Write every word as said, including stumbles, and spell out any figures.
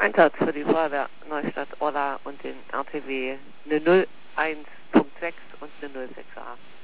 Einsatz für die Feuerwehr Neustadt-Orla und den R T W eine null eins Punkt sechs und eine null sechs a.